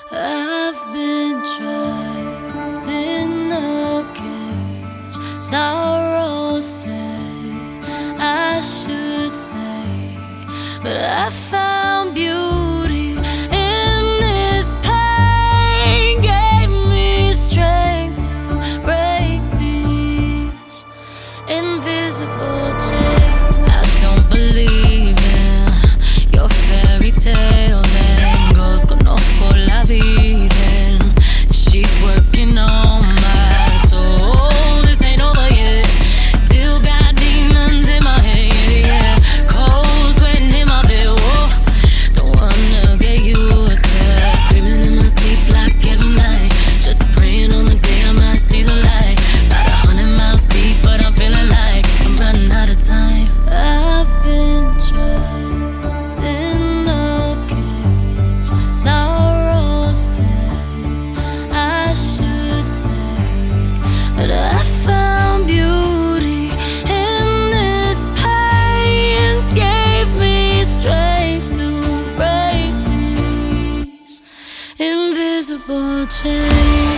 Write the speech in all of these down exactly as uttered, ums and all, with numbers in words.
I've been trapped in a cage. Sorrow said I should stay, but I found beauty in this pain. Gave me strength to break these invisible chains. I don't believe in your fairy tales and ghosts. Conozco la vida, and she's working on my soul. This ain't over yet. Still got demons in my head, yeah. Cold sweating in my bed, whoa. Don't wanna get used to screaming in my sleep like every night. Just praying on the day I might see the light. About a hundred miles deep, but I'm feeling like I'm running out of time. I've been trapped in a cage. Sorrow said I should stay, but I found beauty in this pain. Gave me strength to break these invisible chains.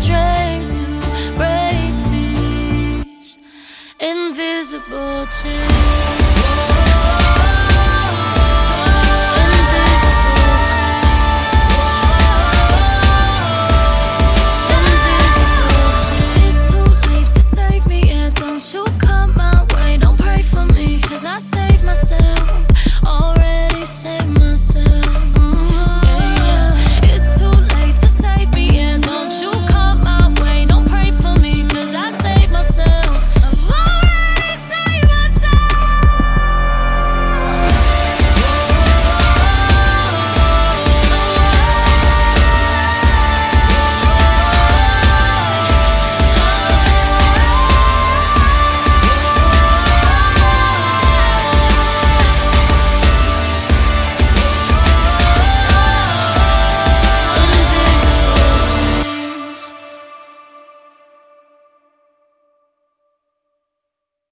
Invisible chains.